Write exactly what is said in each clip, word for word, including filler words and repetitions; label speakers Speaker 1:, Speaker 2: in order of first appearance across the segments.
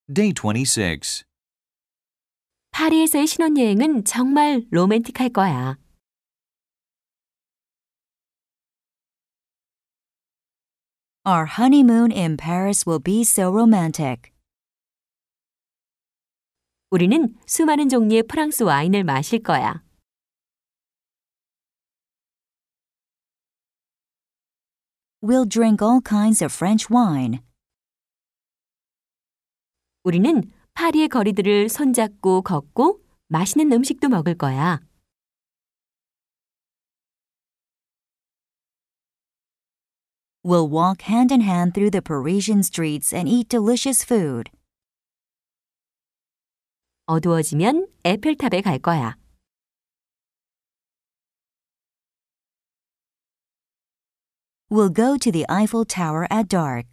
Speaker 1: Day twenty-six.
Speaker 2: 파리에서의 신혼여행은 정말 로맨틱할 거야.
Speaker 3: Our honeymoon in Paris will be so romantic.
Speaker 2: 우리는 수많은 종류의 프랑스 와인을 마실 거야.
Speaker 3: We'll drink all kinds of French wine.
Speaker 2: 우리는 파리의 거리들을 손잡고 걷고 맛있는 음식도 먹을 거야.
Speaker 3: We'll walk hand in hand through the Parisian streets and eat delicious food.
Speaker 2: 어두워지면 에펠탑에 갈 거야.
Speaker 3: We'll go to the Eiffel Tower at dark.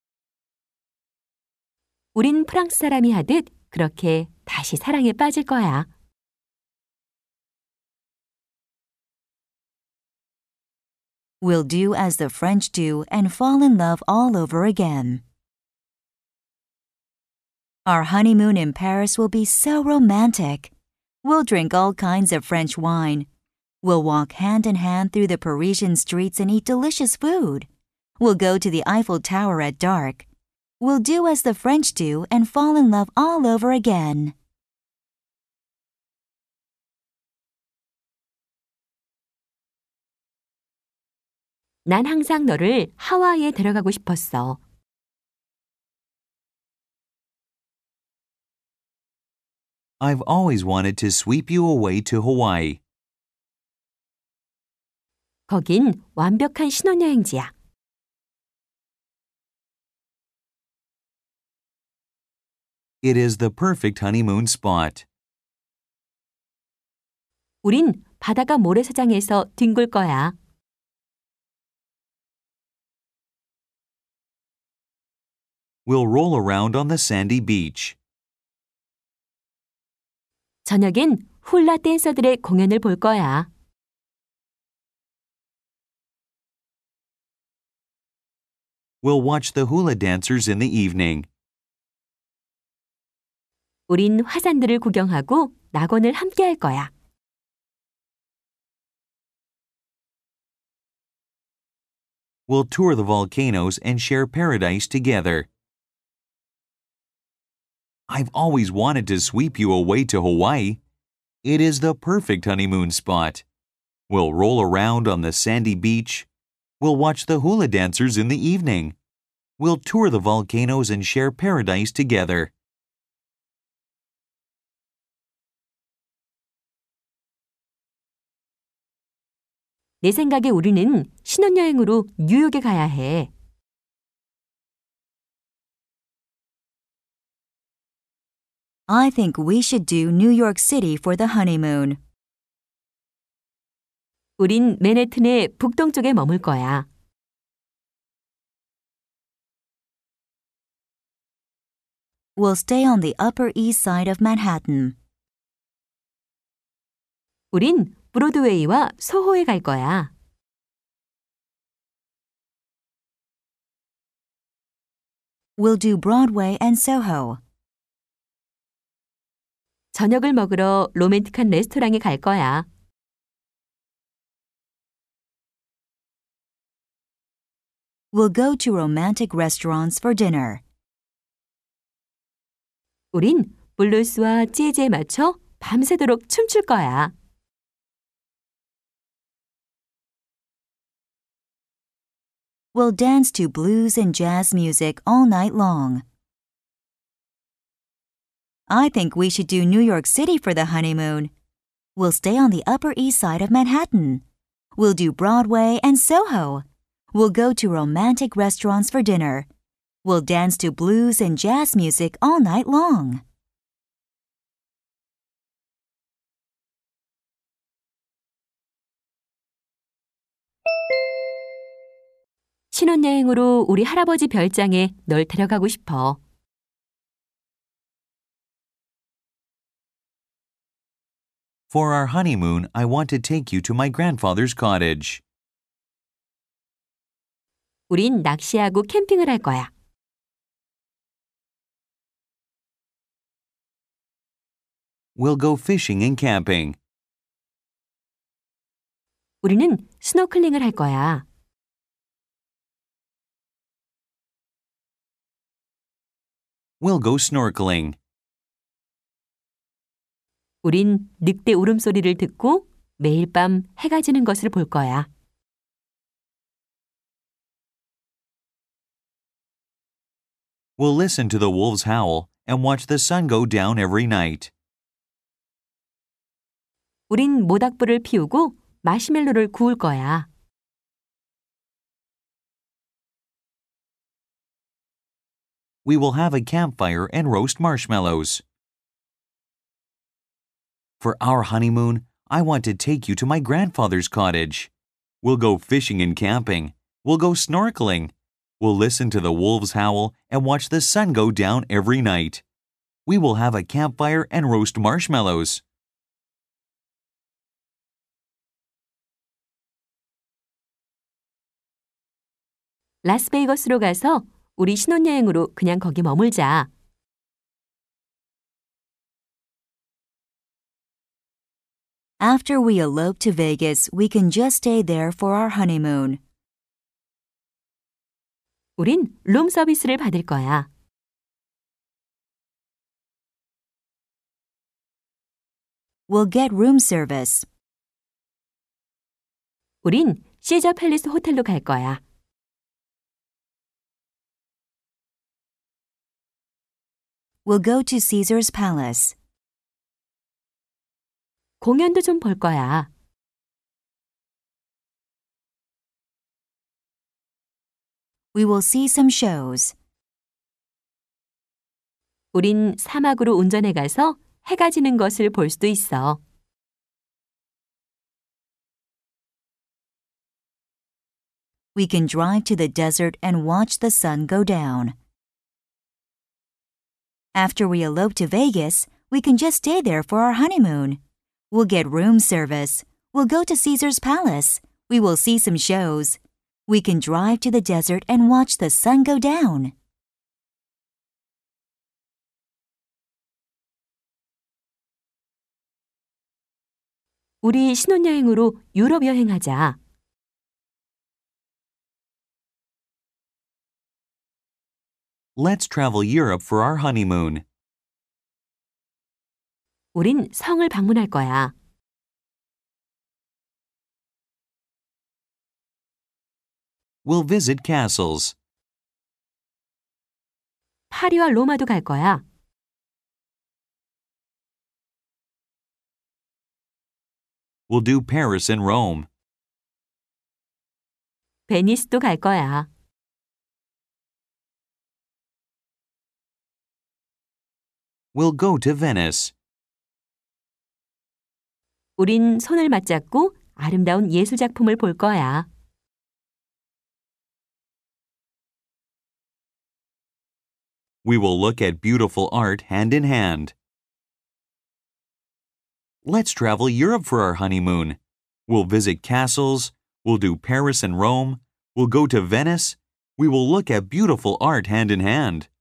Speaker 2: 우린 프랑스 사람이 하듯 그렇게 다시 사랑에 빠질 거야.
Speaker 3: We'll do as the French do and fall in love all over again. Our honeymoon in Paris will be so romantic. We'll drink all kinds of French wine. We'll walk hand in hand through the Parisian streets and eat delicious food. We'll go to the Eiffel Tower at dark. We'll do as the French do and fall in love all over again.
Speaker 2: 난 항상 너를 하와이에 데려가고 싶었어.
Speaker 1: I've always wanted to sweep you away to Hawaii.
Speaker 2: 거긴 완벽한 신혼여행지야.
Speaker 1: It is the perfect honeymoon spot.
Speaker 2: 우린 바다가 모래사장에서 뒹굴 거야.
Speaker 1: We'll roll around on the sandy beach.
Speaker 2: 저녁엔 훌라 댄서들의 공연을 볼 거야.
Speaker 1: We'll watch the hula dancers in the evening.
Speaker 2: 우린 화산들을 구경하고 낙원을 함께 할 거야.
Speaker 1: We'll tour the volcanoes and share paradise together. I've always wanted to sweep you away to Hawaii. It is the perfect honeymoon spot. We'll roll around on the sandy beach. We'll watch the hula dancers in the evening. We'll tour the volcanoes and share paradise together.
Speaker 2: 내 생각에 우리는 신혼여행으로 뉴욕에 가야 해.
Speaker 3: I think we should do New York City for the honeymoon.
Speaker 2: 우린 맨해튼의 북동쪽에 머물 거야.
Speaker 3: We'll stay on the Upper East Side of Manhattan.
Speaker 2: 우린 브로드웨이와 소호에 갈 거야.
Speaker 3: We'll do Broadway and Soho.
Speaker 2: 저녁을 먹으러 로맨틱한 레스토랑에 갈 거야.
Speaker 3: We'll go to romantic restaurants for dinner.
Speaker 2: 우린 블루스와 재즈에 맞춰 밤새도록 춤출 거야.
Speaker 3: We'll dance to blues and jazz music all night long. I think we should do New York City for the honeymoon. We'll stay on the Upper East Side of Manhattan. We'll do Broadway and Soho. We'll go to romantic restaurants for dinner. We'll dance to blues and jazz music all night long.
Speaker 2: 신혼여행으로 우리 할아버지 별장에 널 데려가고 싶어.
Speaker 1: For our honeymoon, I want to take you to my grandfather's cottage.
Speaker 2: 우린 낚시하고 캠핑을 할 거야.
Speaker 1: We'll go fishing and camping.
Speaker 2: 우리는 스노클링을 할 거야.
Speaker 1: We'll go snorkeling.
Speaker 2: 우린 늑대 울음소리를 듣고 매일 밤 해가 지는 것을 볼 거야.
Speaker 1: We'll listen to the wolves howl and watch the sun go down every night.
Speaker 2: 우린 모닥불을 피우고 마시멜로를 구울 거야.
Speaker 1: We will have a campfire and roast marshmallows. For our honeymoon, I want to take you to my grandfather's cottage. We'll go fishing and camping. We'll go snorkeling. We'll listen to the wolves howl and watch the sun go down every night. We will have a campfire and roast marshmallows.
Speaker 2: 라스베이거스로 가서 우리 신혼여행으로 그냥 거기 머물자.
Speaker 3: After we elope to Vegas, we can just stay there for our honeymoon.
Speaker 2: 우린 룸 서비스를 받을 거야.
Speaker 3: We'll get room service.
Speaker 2: 우린 시저 팰리스 호텔로 갈 거야.
Speaker 3: We'll go to Caesar's Palace.
Speaker 2: 공연도 좀 볼 거야.
Speaker 3: We will see some shows.
Speaker 2: 우린 사막으로 운전해 가서 해가 지는 것을 볼 수도 있어.
Speaker 3: We can drive to the desert and watch the sun go down. After we elope to Vegas, we can just stay there for our honeymoon. We'll get room service. We'll go to Caesar's Palace. We will see some shows. We can drive to the desert and watch the sun go down.
Speaker 2: 우리 신혼여행으로 유럽 여행하자.
Speaker 1: Let's travel Europe for our honeymoon.
Speaker 2: 우린 성을 방문할 거야.
Speaker 1: We'll visit castles.
Speaker 2: 파리와 로마도 갈 거야.
Speaker 1: We'll do Paris and Rome.
Speaker 2: 베니스도 갈 거야.
Speaker 1: We'll go to Venice.
Speaker 2: 우린 손을 맞잡고 아름다운 예술작품을 볼 거야.
Speaker 1: We will look at beautiful art hand in hand. Let's travel Europe for our honeymoon. We'll visit castles. We'll do Paris and Rome. We'll go to Venice. We will look at beautiful art hand in hand.